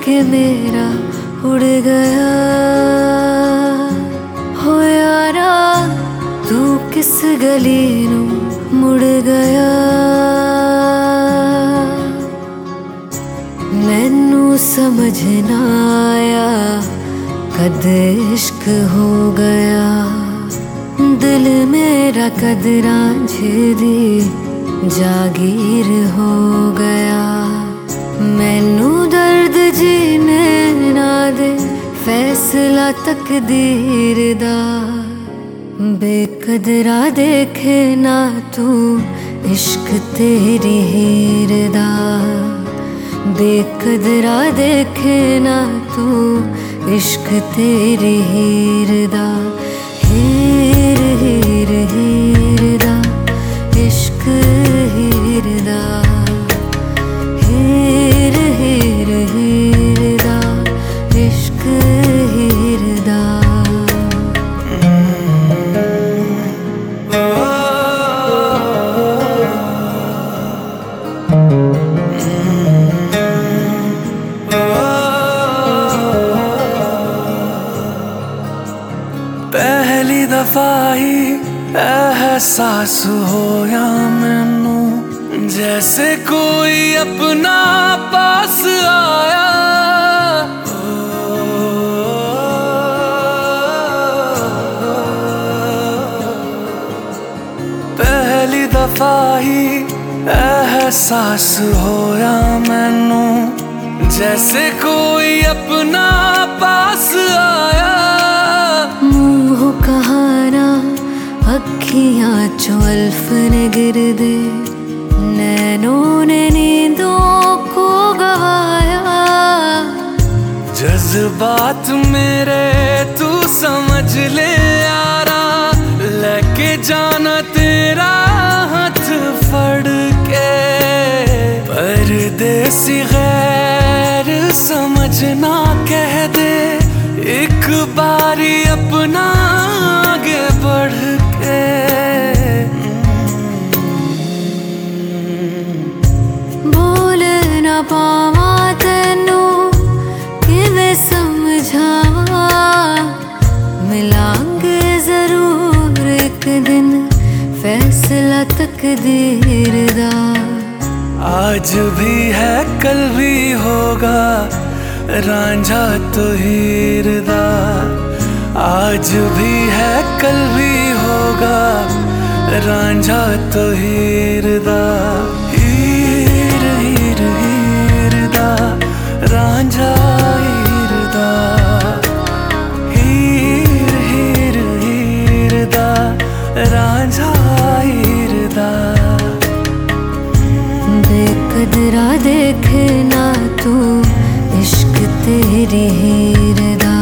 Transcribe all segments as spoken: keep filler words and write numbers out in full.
के मेरा उड़ गया। हो यारा तू किस गली नू मुड़ गया। मैनू समझ ना आया कद इश्क हो गया। दिल मेरा कद रांझे दी जागीर हो गया। मैनू दर्द जीने ना दे फैसला तकदीर दा। बेकदरा देखे ना तू इश्क तेरी हीर दा। बेकदरा देखे ना तू इश्क तेरी हीर दा। हीर हीर हीर दा इश्क हीर दा। हीर हीर हीर दा इश्क हीर दा। पहली दफा ही एहसास होया मैनू जैसे कोई अपना पास आया। पहली दफा ही एहसास होया मैनू जैसे कोई अपना पास आया। मुँह कहाना अखियाँ चो अल्फ ने गिर दे। नैनों ने नींदों को गवाया। जज्बात मेरे तू समझ ले यारा। लेके जाना तेरा हाथ फड़ के। परदेसी गैर समझना कह दे एक बारी अपना आगे बढ़ के। बोल ना पावा तेनू किवें समझावा। मिलांगे जरूर एक दिन फैसला तकदीर दा। आज भी है कल भी होगा रांझा तो हीर दा। आज भी है कल भी होगा रांझा तो हीर दा। हीर हीर हीर दा रांझा हीर दा। हीर हीर हीर दा रांझा हीर दा। बेकदरा देखे ना तू इश्क तेरी हीर दा।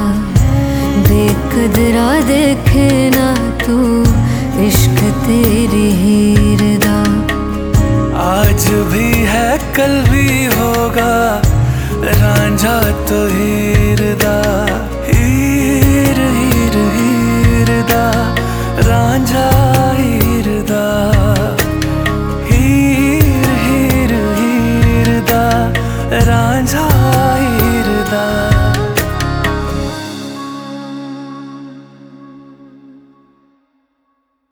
बेकदरा देखे ना तू इश्क तेरी हीर दा। आज भी है कल भी होगा रांझा तो हीर दा।